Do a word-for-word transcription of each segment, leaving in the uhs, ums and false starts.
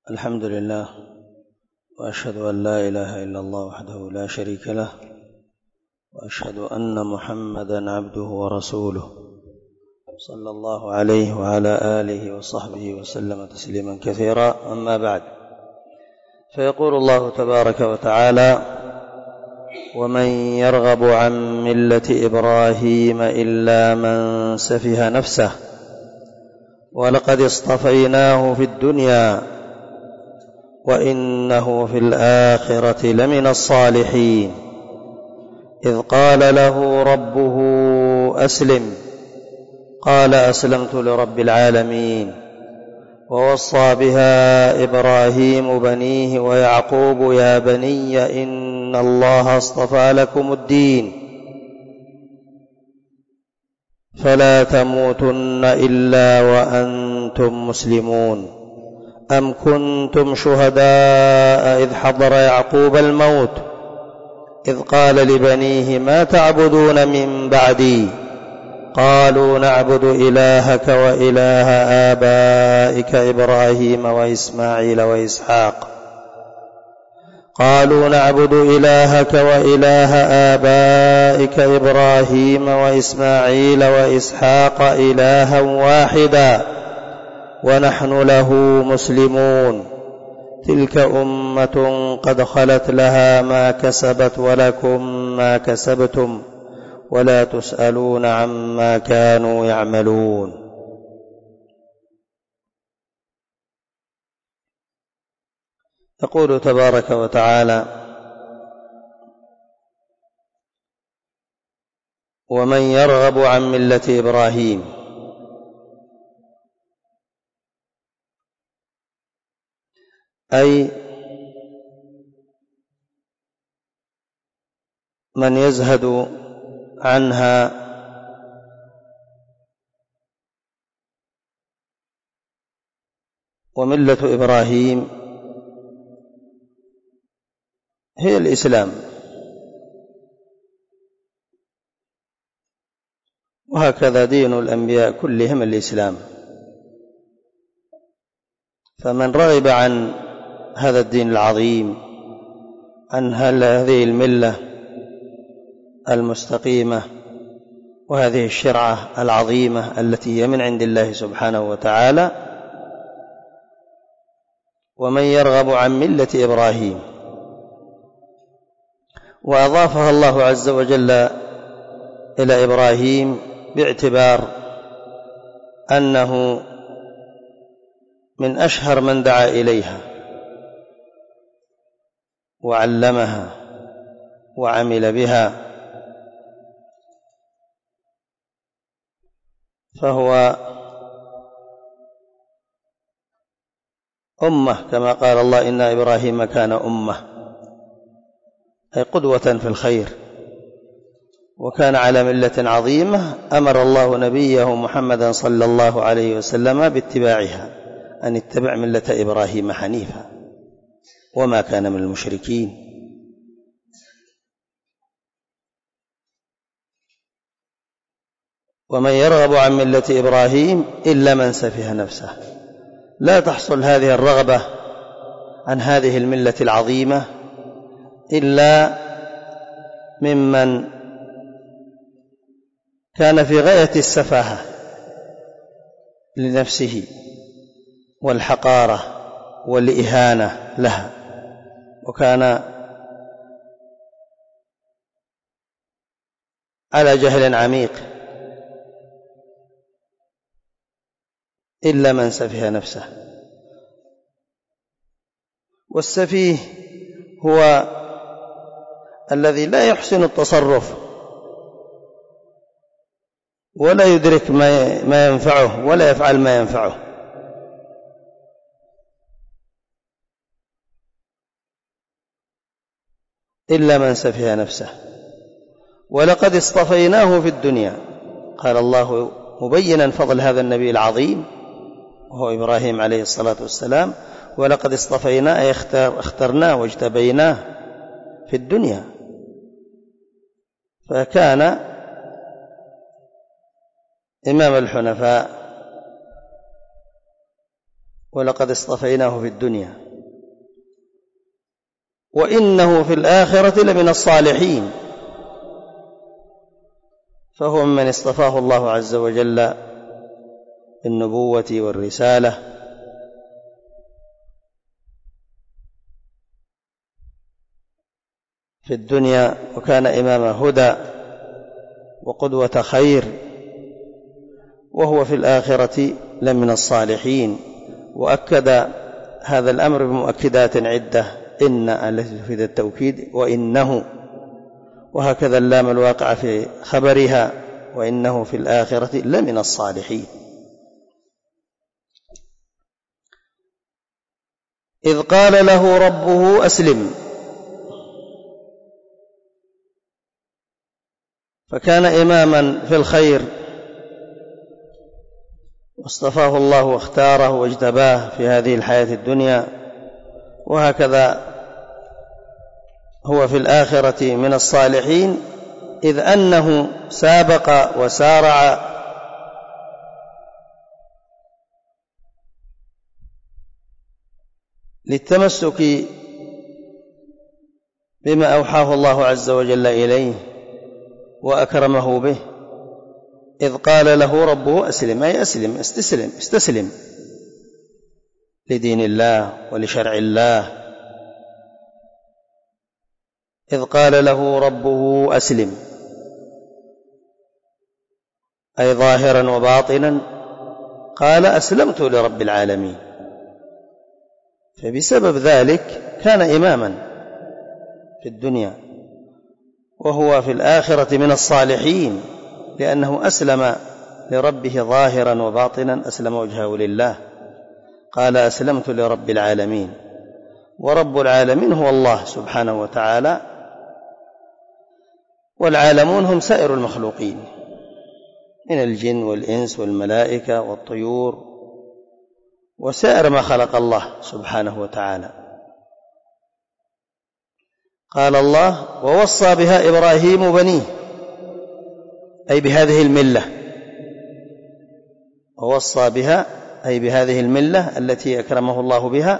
الحمد لله، وأشهد أن لا إله إلا الله وحده لا شريك له، وأشهد أن محمدًا عبده ورسوله صلى الله عليه وعلى آله وصحبه وسلم تسليمًا كثيرا. أما بعد، فيقول الله تبارك وتعالى: ومن يرغب عن ملة إبراهيم إلا من سفه نفسه ولقد اصطفيناه في الدنيا وإنه في الآخرة لمن الصالحين إذ قال له ربه أسلم قال أسلمت لرب العالمين ووصى بها إبراهيم بنيه ويعقوب يا بني إن الله اصطفى لكم الدين فلا تموتن إلا وأنتم مسلمون أم كنتم شهداء إذ حضر يعقوب الموت إذ قال لبنيه ما تعبدون من بعدي قالوا نعبد إلهك وإله آبائك إبراهيم وإسماعيل وإسحاق قالوا نعبد إلهك وإله آبائك إبراهيم وإسماعيل وإسحاق إلها واحدا ونحن له مسلمون تلك أمة قد خلت لها ما كسبت ولكم ما كسبتم ولا تسألون عما كانوا يعملون. يقول تبارك وتعالى: ومن يرغب عن ملة إبراهيم، أي من يزهد عنها وملة إبراهيم هي الإسلام، وهكذا دين الأنبياء كلهم الإسلام. فمن رغب عن هذا الدين العظيم، عن هذه الملة المستقيمة وهذه الشرعة العظيمة التي هي من عند الله سبحانه وتعالى، ومن يرغب عن ملة إبراهيم، وأضافها الله عز وجل إلى إبراهيم باعتبار أنه من أشهر من دعا إليها وعلمها وعمل بها، فهو أمة كما قال الله إن إبراهيم كان أمة، أي قدوة في الخير، وكان على ملة عظيمة أمر الله نبيه محمدا صلى الله عليه وسلم باتباعها، أن اتبع ملة إبراهيم حنيفا وما كان من المشركين. ومن يرغب عن ملة إبراهيم إلا من سفه نفسه، لا تحصل هذه الرغبة عن هذه الملة العظيمة إلا ممن كان في غاية السفاهة لنفسه والحقارة والإهانة لها، وكان على جهل عميق، إلا من سفه نفسه. والسفيه هو الذي لا يحسن التصرف ولا يدرك ما ينفعه ولا يفعل ما ينفعه، إلا من سفه نفسه. ولقد اصطفيناه في الدنيا، قال الله مبينا فضل هذا النبي العظيم وهو إبراهيم عليه الصلاة والسلام: ولقد اصطفيناه أي اخترناه واجتبيناه في الدنيا، فكان إمام الحنفاء ولقد اصطفيناه في الدنيا وإنه في الآخرة لمن الصالحين، فهو ممن اصطفاه الله عز وجل بالنبوة والرسالة، في الدنيا وكان إمام هدى وقدوة خير، وهو في الآخرة لمن الصالحين. وأكد هذا الأمر بمؤكدات عدة، إن التي تفيد التوكيد، وإنه، وهكذا اللام الواقع في خبرها، وإنه في الآخرة لمن الصالحين. إذ قال له ربه أسلم، فكان إماما في الخير واصطفاه الله واختاره واجتباه في هذه الحياة الدنيا، وهكذا هو في الآخرة من الصالحين، إذ أنه سابق وسارع للتمسك بما أوحاه الله عز وجل إليه وأكرمه به. إذ قال له ربه أسلم، أي أسلم، استسلم استسلم لدين الله ولشرع الله. إذ قال له ربه أسلم، أي ظاهرا وباطنا قال أسلمت لرب العالمين، فبسبب ذلك كان إماما في الدنيا، وهو في الآخرة من الصالحين، لأنه أسلم لربه ظاهرا وباطنا، أسلم وجهه لله، قال أسلمت لرب العالمين. ورب العالمين هو الله سبحانه وتعالى، والعالمون هم سائر المخلوقين من الجن والإنس والملائكة والطيور وسائر ما خلق الله سبحانه وتعالى. قال الله: ووصى بها إبراهيم بنيه، أي بهذه الملة، ووصى بها أي بهذه الملة التي أكرمه الله بها،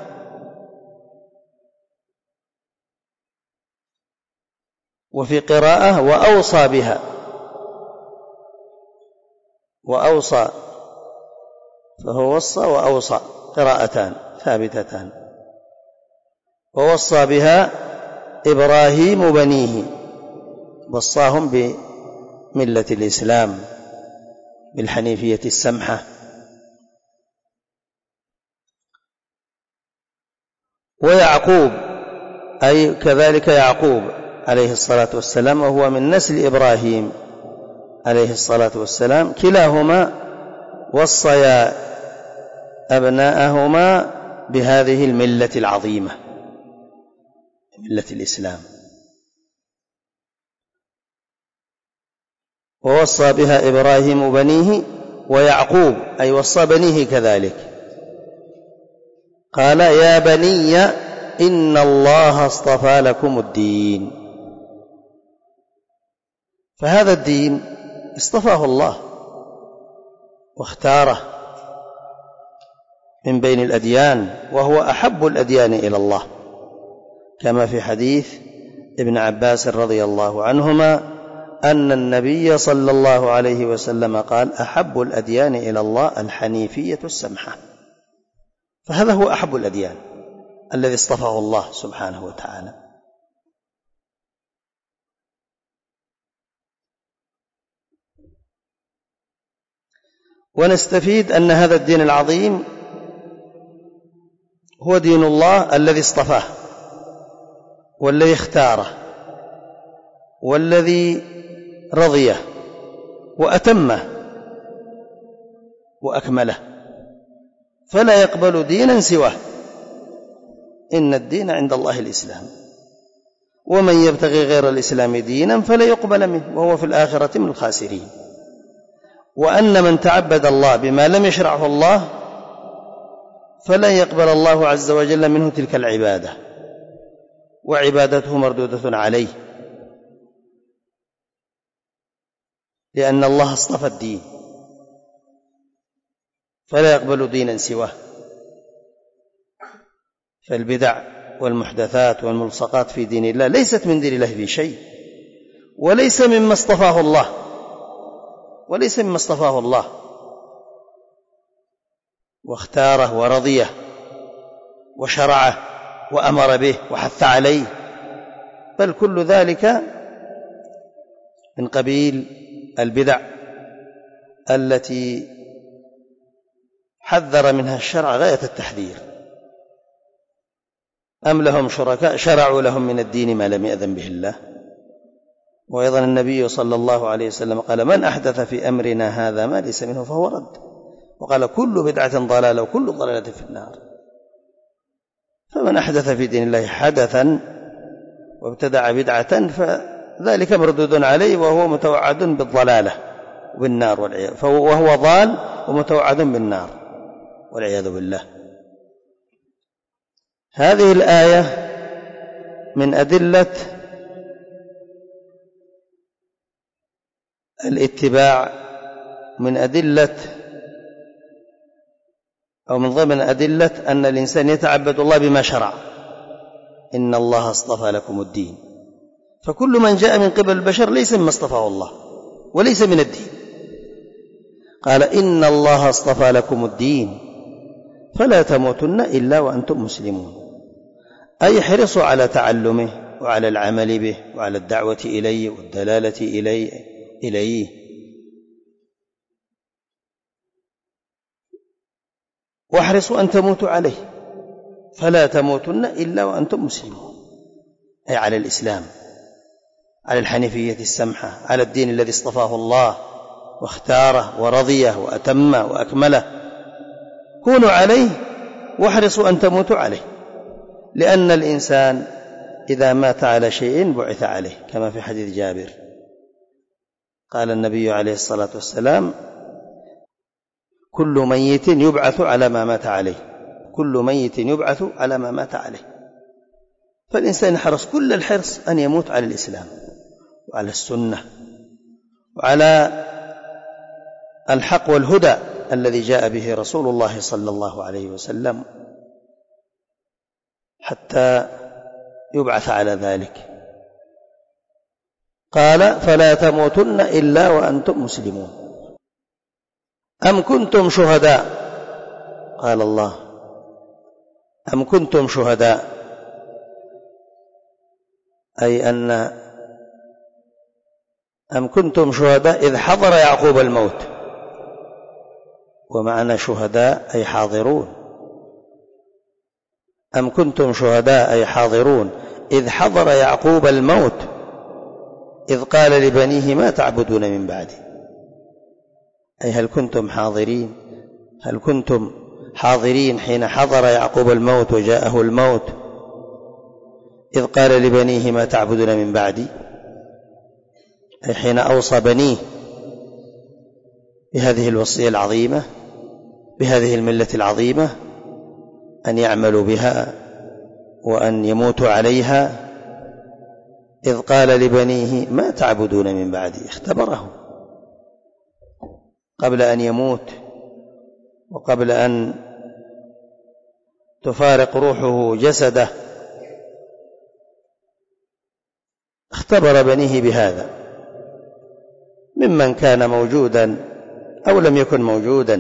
وفي قراءة وأوصى بها، وأوصى، فهو وصى وأوصى، قراءتان ثابتتان. ووصى بها إبراهيم بنيه، وصاهم بملة الإسلام بالحنيفية السمحة. ويعقوب، أي كذلك يعقوب عليه الصلاة والسلام، وهو من نسل إبراهيم عليه الصلاة والسلام، كلاهما وصيا أبناءهما بهذه الملة العظيمة، ملة الإسلام. ووصى بها إبراهيم بنيه، ويعقوب أي وصى بنيه كذلك، قال: يا بني إن الله اصطفى لكم الدين. فهذا الدين اصطفاه الله واختاره من بين الأديان، وهو أحب الأديان إلى الله، كما في حديث ابن عباس رضي الله عنهما أن النبي صلى الله عليه وسلم قال: أحب الأديان إلى الله الحنيفية السمحة. فهذا هو أحب الأديان الذي اصطفاه الله سبحانه وتعالى. ونستفيد أن هذا الدين العظيم هو دين الله الذي اصطفاه والذي اختاره والذي رضيه وأتمه وأكمله، فلا يقبل دينا سواه، إن الدين عند الله الإسلام، ومن يبتغي غير الإسلام دينا فلا يقبل منه وهو في الآخرة من الخاسرين. وأن من تعبد الله بما لم يشرعه الله فلن يقبل الله عز وجل منه تلك العبادة، وعبادته مردودة عليه، لأن الله اصطفى الدين فلا يقبل دينا سواه. فالبدع والمحدثات والملصقات في دين الله ليست من دين الله في شيء، وليس مما اصطفاه الله وليس مما اصطفاه الله واختاره ورضيه وشرعه وأمر به وحث عليه، بل كل ذلك من قبيل البدع التي حذر منها الشرع غاية التحذير. أم لهم شركاء شرعوا لهم من الدين ما لم يأذن به الله. وأيضا النبي صلى الله عليه وسلم قال: من أحدث في أمرنا هذا ما ليس منه فهو رد. وقال: كل بدعة ضلالة وكل ضلالة في النار. فمن أحدث في دين الله حدثا وابتدع بدعة فذلك مردود عليه، وهو متوعد بالضلالة وبالنار والعياذ، وهو ضال ومتوعد بالنار والعياذ بالله. هذه الآية من أدلة الاتباع، من أدلة أو من ضمن أدلة أن الإنسان يتعبد الله بما شرع. إن الله اصطفى لكم الدين، فكل من جاء من قبل البشر ليس مما اصطفاه الله وليس من الدين. قال: إن الله اصطفى لكم الدين فلا تموتن إلا وأنتم مسلمون، أي احرصوا على تعلمه وعلى العمل به وعلى الدعوة إليه والدلالة إليه, إليه. واحرصوا أن تموتوا عليه، فلا تموتن إلا وأنتم مسلمون، أي على الإسلام، على الحنيفية السمحة، على الدين الذي اصطفاه الله واختاره ورضيه وأتمه وأكمله. كونوا عليه واحرصوا أن تموتوا عليه، لأن الإنسان إذا مات على شيء بعث عليه، كما في حديث جابر قال النبي عليه الصلاة والسلام: كل ميت يبعث على ما مات عليه، كل ميت يبعث على ما مات عليه. فالإنسان يحرص كل الحرص أن يموت على الإسلام وعلى السنة وعلى الحق والهدى الذي جاء به رسول الله صلى الله عليه وسلم، حتى يبعث على ذلك. قال: فلا تموتن إلا وأنتم مسلمون. أم كنتم شهداء، قال الله: أم كنتم شهداء، أي أن أم كنتم شهداء إذ حضر يعقوب الموت. ومعنى شهداء أي حاضرون. أم كنتم شهداء أي حاضرون إذ حضر يعقوب الموت إذ قال لبنيه ما تعبدون من بعدي، أي هل كنتم حاضرين هل كنتم حاضرين حين حضر يعقوب الموت وجاءه الموت إذ قال لبنيه ما تعبدون من بعدي، أي حين أوصى بنيه بهذه الوصية العظيمة، بهذه الملة العظيمة، أن يعملوا بها وأن يموتوا عليها. إذ قال لبنيه ما تعبدون من بعدي، اختبره قبل أن يموت وقبل أن تفارق روحه جسده، اختبر بنيه بهذا، ممن كان موجودا أو لم يكن موجودا.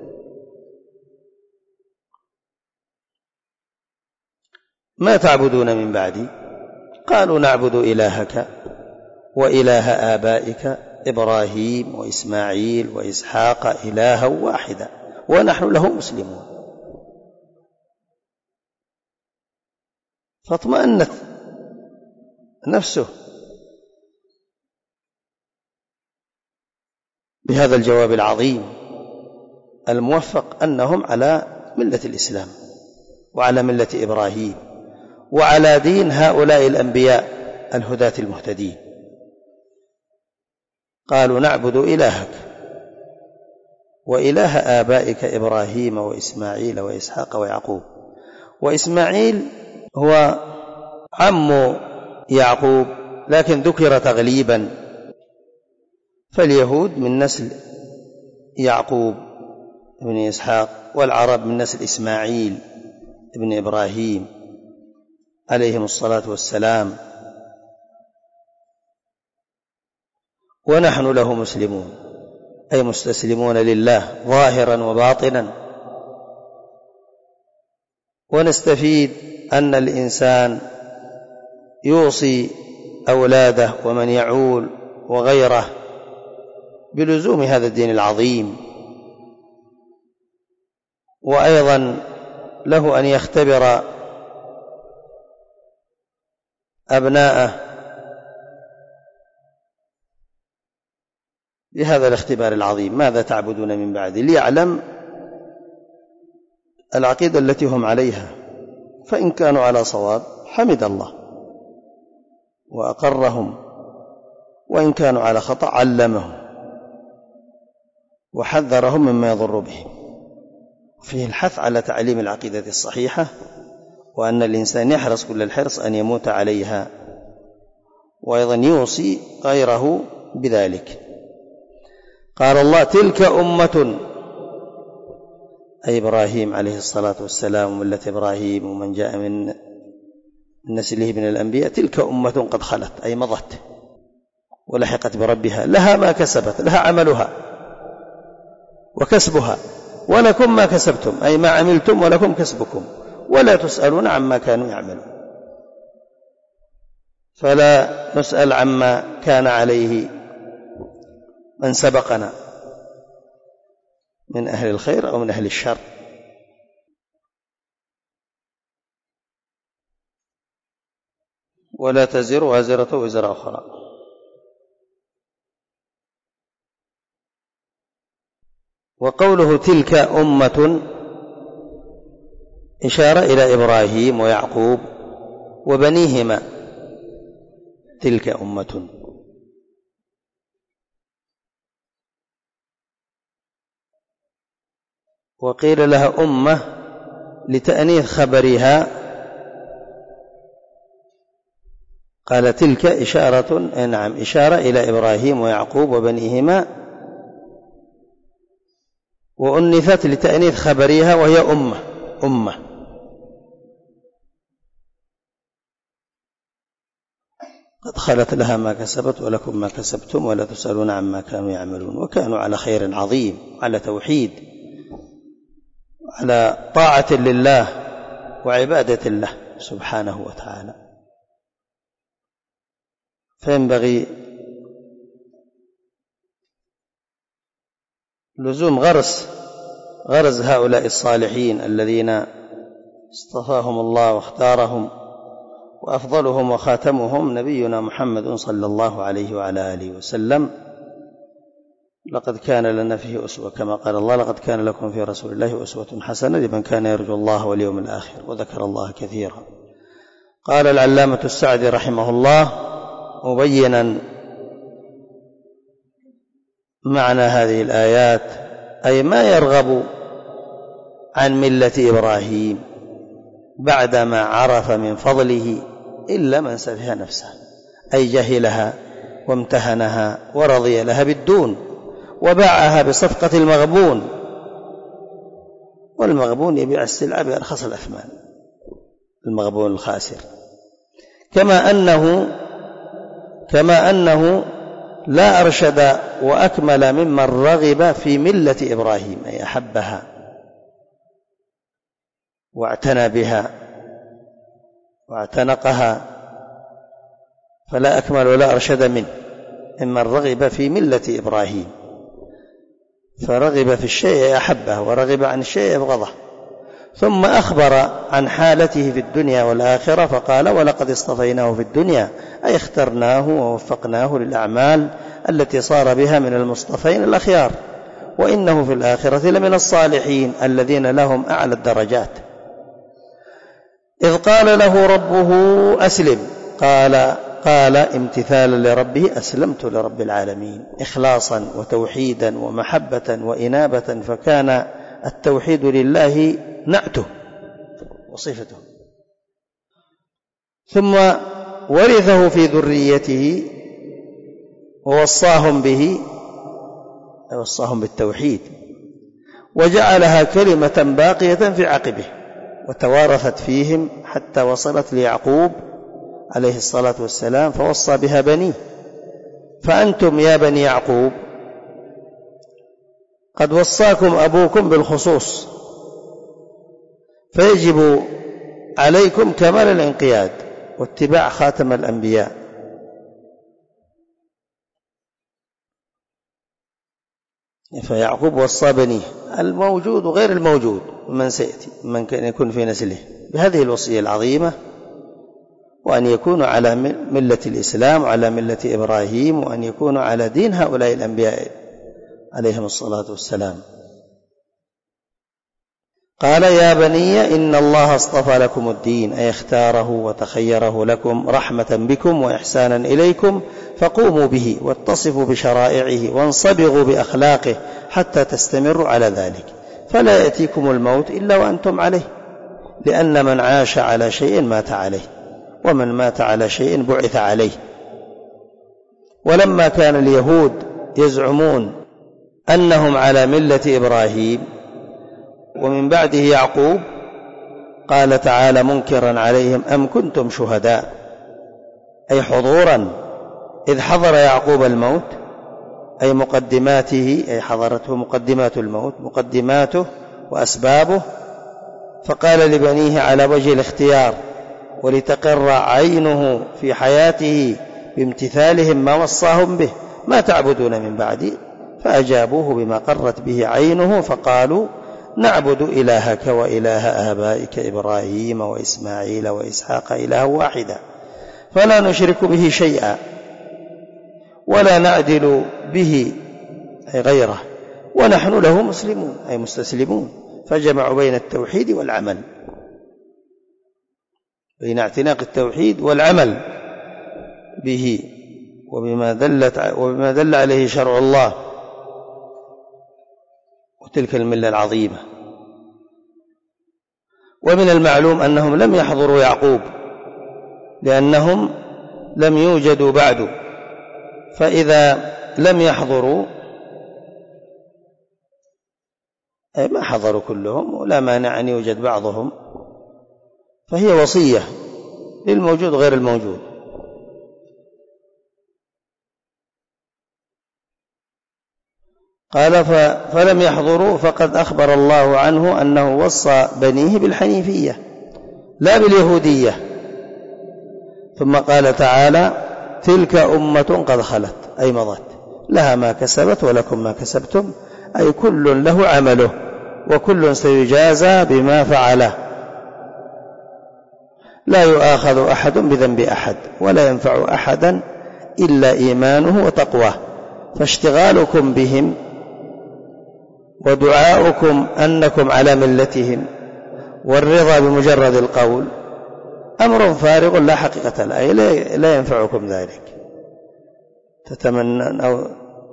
ما تعبدون من بعدي، قالوا نعبد إلهك وإله آبائك إبراهيم وإسماعيل وإسحاق إلها واحدا ونحن له مسلمون. فاطمأنت نفسه بهذا الجواب العظيم الموفق، أنهم على ملة الإسلام وعلى ملة إبراهيم وعلى دين هؤلاء الأنبياء الهداة المهتدين. قالوا نعبد إلهك وإله آبائك إبراهيم وإسماعيل وإسحاق ويعقوب. وإسماعيل هو عم يعقوب، لكن ذكر تغليبا، فاليهود من نسل يعقوب بن إسحاق، والعرب من نسل إسماعيل ابن إبراهيم عليهم الصلاة والسلام، ونحن له مسلمون، أي مستسلمون لله ظاهرا وباطنا. ونستفيد أن الإنسان يوصي أولاده ومن يعول وغيره بلزوم هذا الدين العظيم، وأيضا له أن يختبر أبناءه بهذا الاختبار العظيم: ماذا تعبدون من بعدي؟ ليعلم العقيدة التي هم عليها، فإن كانوا على صواب حمد الله وأقرهم، وإن كانوا على خطأ علمهم وحذرهم مما يضر بهم. فيه الحث على تعليم العقيدة الصحيحة، وأن الإنسان يحرص كل الحرص أن يموت عليها، وأيضا يوصي غيره بذلك. قال الله: تلك أمة، أي إبراهيم عليه الصلاة والسلام وملة إبراهيم ومن جاء من نسله من الأنبياء، تلك أمة قد خلت، أي مضت ولحقت بربها، لها ما كسبت، لها عملها وكسبها، ولكم ما كسبتم، أي ما عملتم ولكم كسبكم، ولا تسألون عما كانوا يعملون. فلا نسأل عما كان عليه من سبقنا من أهل الخير أو من أهل الشر. ولا تزر وازرة وزر أخرى. وقوله تلك أمة إشارة إلى إبراهيم ويعقوب وبنيهما، تلك أمة. وقيل لها أمة لتأنيث خبرها، قال تلك إشارة، نعم إشارة إلى إبراهيم ويعقوب وبنيهما، وأنثت لتأنيث خبرها وهي أمة أمة. قد خلت لها ما كسبت ولكم ما كسبتم ولا تسألون عما كانوا يعملون. وكانوا على خير عظيم، على توحيد، على طاعة لله وعبادة الله سبحانه وتعالى. فينبغي لزوم غرس غرز هؤلاء الصالحين الذين اصطفاهم الله واختارهم، وأفضلهم وخاتمهم نبينا محمد صلى الله عليه وعلى آله وسلم: لقد كان لنا فيه أسوة، كما قال الله: لقد كان لكم في رسول الله أسوة حسنة لمن كان يرجو الله واليوم الآخر وذكر الله كثيرا. قال العلامة السعدي رحمه الله مبينا معنى هذه الآيات: أي ما يرغب عن ملة إبراهيم بعدما عرف من فضله إلا من سفه نفسه، أي جهلها وامتهنها ورضي لها بالدون وباعها بصفقة المغبون، والمغبون يبيع السلعة بأرخص الأثمان، المغبون الخاسر. كما أنه كما أنه لا أرشد وأكمل ممن رغب في ملة إبراهيم، أي أحبها واعتنى بها واعتنقها، فلا أكمل ولا أرشد منه ممن رغب في ملة إبراهيم. فرغب في الشيء أحبه، ورغب عن الشيء أبغضه. ثم أخبر عن حالته في الدنيا والآخرة فقال: ولقد اصطفيناه في الدنيا، أي اخترناه ووفقناه للأعمال التي صار بها من المصطفين الأخيار، وإنه في الآخرة لمن الصالحين الذين لهم أعلى الدرجات. إذ قال له ربه أسلم، قال قال امتثالا لربه: أسلمت لرب العالمين، إخلاصا وتوحيدا ومحبة وإنابة، فكان التوحيد لله نعته وصفته. ثم ورثه في ذريته ووصاهم به، وصاهم بالتوحيد، وجعلها كلمة باقية في عقبه، وتوارثت فيهم حتى وصلت ليعقوب عليه الصلاة والسلام فوصى بها بنيه. فأنتم يا بني يعقوب قد وصاكم أبوكم بالخصوص، فيجب عليكم كمال الانقياد واتباع خاتم الأنبياء. فيعقوب وصى بنيه الموجود وغير الموجود من سيأتي من كان يكون في نسله بهذه الوصية العظيمة، وأن يكونوا على ملة الإسلام وعلى ملة إبراهيم، وأن يكونوا على دين هؤلاء الأنبياء عليهم الصلاة والسلام. قال يا بني إن الله اصطفى لكم الدين، أي اختاره وتخيره لكم رحمة بكم وإحسانا إليكم، فقوموا به واتصفوا بشرائعه وانصبغوا بأخلاقه حتى تستمروا على ذلك، فلا يأتيكم الموت إلا وأنتم عليه، لأن من عاش على شيء مات عليه، ومن مات على شيء بعث عليه. ولما كان اليهود يزعمون أنهم على ملة إبراهيم ومن بعده يعقوب، قال تعالى منكرا عليهم أم كنتم شهداء، أي حضورا إذ حضر يعقوب الموت، أي مقدماته، أي حضرته مقدمات الموت، مقدماته وأسبابه، فقال لبنيه على وجه الاختيار ولتقر عينه في حياته بامتثالهم ما وصاهم به، ما تعبدون من بعدي، فأجابوه بما قرت به عينه فقالوا نعبد إلهك وإله آبائك إبراهيم وإسماعيل وإسحاق إلها واحدا فلا نشرك به شيئا ولا نعدل به أي غيره ونحن له مسلمون أي مستسلمون. فجمعوا بين التوحيد والعمل، بين اعتناق التوحيد والعمل به وبما دلت وبما دل عليه شرع الله وتلك الملة العظيمة. ومن المعلوم أنهم لم يحضروا يعقوب لأنهم لم يوجدوا بعد، فإذا لم يحضروا أي ما حضروا كلهم ولا مانع أن يوجد بعضهم، فهي وصية للموجود غير الموجود. قال فلم يحضروا فقد أخبر الله عنه أنه وصى بنيه بالحنيفية لا باليهودية. ثم قال تعالى تلك أمة قد خلت أي مضت لها ما كسبت ولكم ما كسبتم، أي كل له عمله وكل سيجازى بما فعله، لا يؤاخذ أحد بذنب أحد ولا ينفع أحدا إلا إيمانه وتقواه. فاشتغالكم بهم ودعاؤكم أنكم على ملتهم والرضا بمجرد القول أمر فارغ لا حقيقة له، أي لا ينفعكم ذلك. تتمنون أو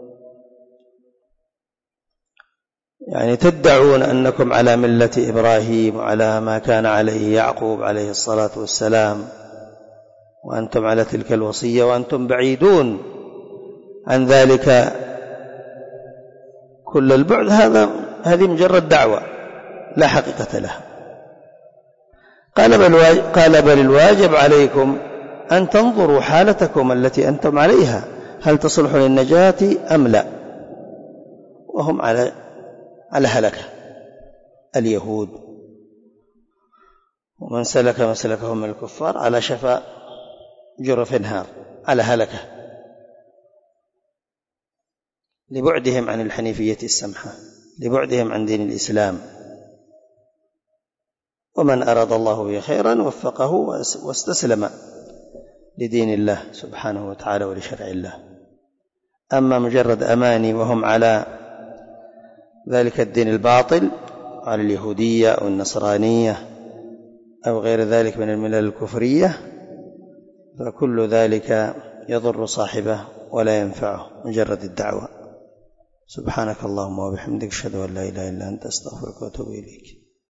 يعني تدعون أنكم على ملة إبراهيم وعلى ما كان عليه يعقوب عليه الصلاة والسلام، وأنتم على تلك الوصية وأنتم بعيدون عن ذلك كل البعد. هذا هذه مجرد دعوة لا حقيقة لها. قال بل, قال بل الواجب عليكم أن تنظروا حالتكم التي أنتم عليها هل تصلح للنجاة أم لا، وهم على على هلكة اليهود ومن سلك مسلكهم من الكفار على شفا جرف نهار، على هلكة لبعدهم عن الحنيفية السمحة، لبعدهم عن دين الإسلام. ومن أراد الله به خيرا وفقه واستسلم لدين الله سبحانه وتعالى ولشرع الله. أما مجرد أماني وهم على ذلك الدين الباطل، على اليهودية أو النصرانية أو غير ذلك من الملل الكفرية، فكل ذلك يضر صاحبه ولا ينفعه، مجرد الدعوة. سبحانك اللهم وبحمدك أشهد أن لا إله إلا أنت أستغفرك وأتوب إليك.